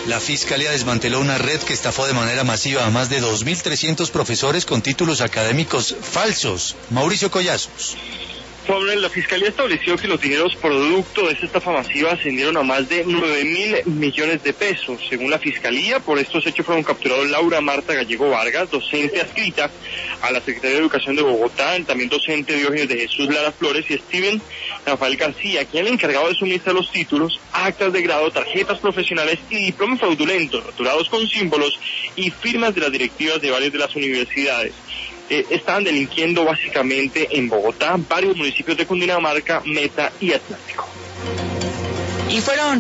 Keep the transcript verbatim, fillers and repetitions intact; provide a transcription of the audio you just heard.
La Fiscalía desmanteló una red que estafó de manera masiva a más de dos mil trescientos profesores con títulos académicos falsos. Mauricio Collazos. Sobre la Fiscalía estableció que los dineros producto de esta estafa masiva ascendieron a más de nueve mil millones de pesos. Según la Fiscalía, por estos hechos fueron capturados Laura Marta Gallego Vargas, docente adscrita a la Secretaría de Educación de Bogotá, el también docente Diógenes de Jesús Lara Flores y Steven Rafael García, quien el encargado de suministrar los títulos, actas de grado, tarjetas profesionales y diplomas fraudulentos, rotulados con símbolos y firmas de las directivas de varias de las universidades. Eh, estaban delinquiendo básicamente en Bogotá, varios municipios de Cundinamarca, Meta y Atlántico. Y fueron